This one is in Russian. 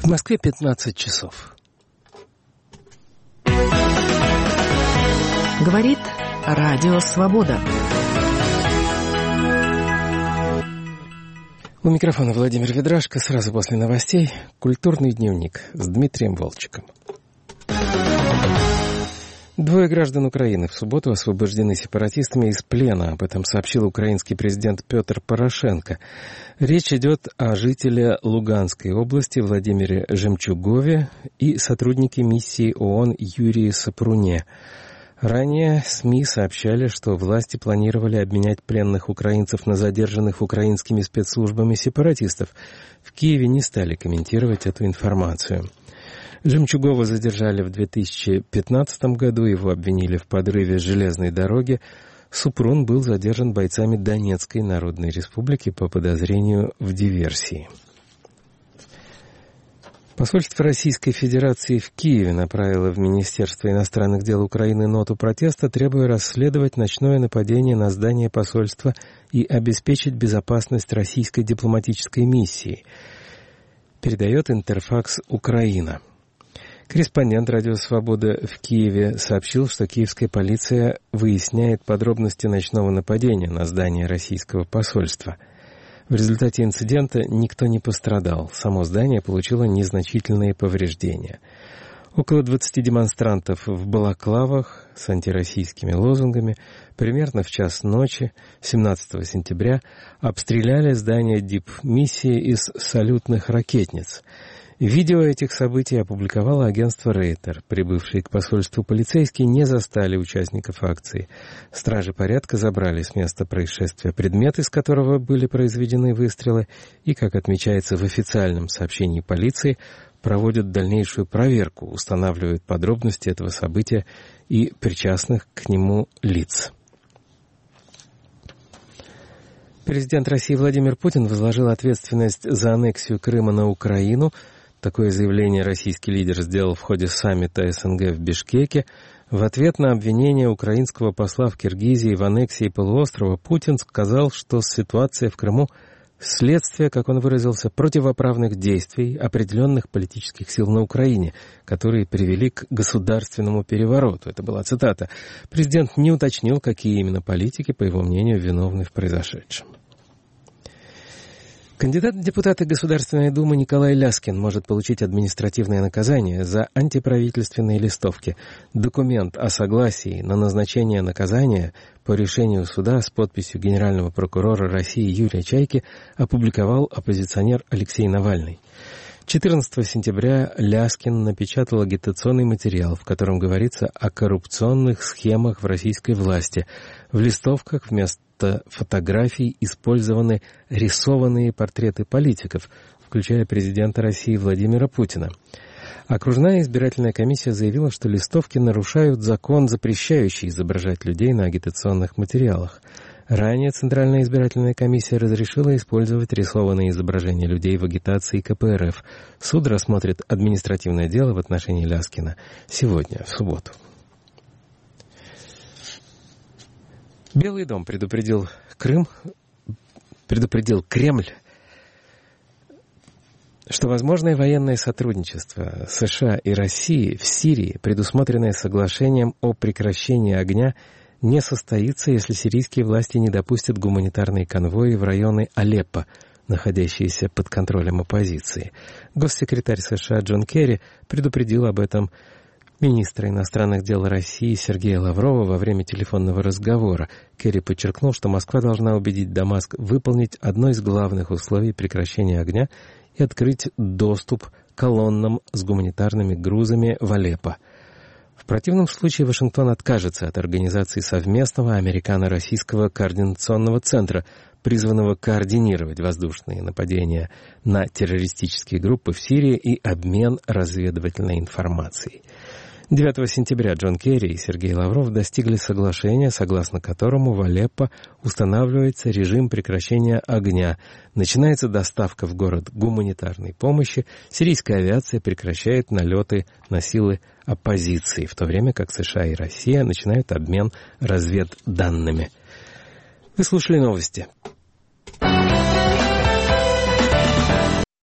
В Москве 15 часов. Говорит Радио Свобода. У микрофона Владимир Ведрашко. Сразу после новостей «Культурный дневник» с Дмитрием Волчиком. 2 граждан Украины в субботу освобождены сепаратистами из плена. Об этом сообщил украинский президент Петр Порошенко. Речь идет о жителе Луганской области Владимире Жемчугове и сотруднике миссии ООН Юрии Сапруне. Ранее СМИ сообщали, что власти планировали обменять пленных украинцев на задержанных украинскими спецслужбами сепаратистов. В Киеве не стали комментировать эту информацию. Жемчугова задержали в 2015 году, его обвинили в подрыве железной дороги. Супрун был задержан бойцами Донецкой Народной Республики по подозрению в диверсии. Посольство Российской Федерации в Киеве направило в Министерство иностранных дел Украины ноту протеста, требуя расследовать ночное нападение на здание посольства и обеспечить безопасность российской дипломатической миссии. Передает Интерфакс Украина. Корреспондент «Радио Свобода» в Киеве сообщил, что киевская полиция выясняет подробности ночного нападения на здание российского посольства. В результате инцидента никто не пострадал. Само здание получило незначительные повреждения. Около 20 демонстрантов в балаклавах с антироссийскими лозунгами примерно в час ночи 17 сентября обстреляли здание дипмиссии из салютных ракетниц. Видео этих событий опубликовало агентство Рейтер. Прибывшие к посольству полицейские не застали участников акции. Стражи порядка забрали с места происшествия предмет, из которого были произведены выстрелы, и, как отмечается в официальном сообщении полиции, проводят дальнейшую проверку, устанавливают подробности этого события и причастных к нему лиц. Президент России Владимир Путин возложил ответственность за аннексию Крыма на Украину. Такое заявление российский лидер сделал в ходе саммита СНГ в Бишкеке. В ответ на обвинение украинского посла в Киргизии в аннексии полуострова Путин сказал, что ситуация в Крыму – следствие, как он выразился, противоправных действий определенных политических сил на Украине, которые привели к государственному перевороту. Это была цитата. Президент не уточнил, какие именно политики, по его мнению, виновны в произошедшем. Кандидат в депутаты Государственной Думы Николай Ляскин может получить административное наказание за антиправительственные листовки. Документ о согласии на назначение наказания по решению суда с подписью генерального прокурора России Юрия Чайки опубликовал оппозиционер Алексей Навальный. 14 сентября Ляскин напечатал агитационный материал, в котором говорится о коррупционных схемах в российской власти. В листовках вместо фотографий использованы рисованные портреты политиков, включая президента России Владимира Путина. Окружная избирательная комиссия заявила, что листовки нарушают закон, запрещающий изображать людей на агитационных материалах. Ранее Центральная избирательная комиссия разрешила использовать рисованные изображения людей в агитации КПРФ. Суд рассмотрит административное дело в отношении Ляскина сегодня, в субботу. Белый дом предупредил Кремль, что возможное военное сотрудничество США и России в Сирии, предусмотренное соглашением о прекращении огня, не состоится, если сирийские власти не допустят гуманитарные конвои в районы Алеппо, находящиеся под контролем оппозиции. Госсекретарь США Джон Керри предупредил об этом министра иностранных дел России Сергея Лаврова во время телефонного разговора. Керри подчеркнул, что Москва должна убедить Дамаск выполнить одно из главных условий прекращения огня и открыть доступ колоннам с гуманитарными грузами в Алеппо. В противном случае Вашингтон откажется от организации совместного американо-российского координационного центра, призванного координировать воздушные нападения на террористические группы в Сирии и обмен разведывательной информацией. 9 сентября Джон Керри и Сергей Лавров достигли соглашения, согласно которому в Алеппо устанавливается режим прекращения огня, начинается доставка в город гуманитарной помощи, сирийская авиация прекращает налеты на силы оппозиции, в то время как США и Россия начинают обмен разведданными. Вы слушали новости.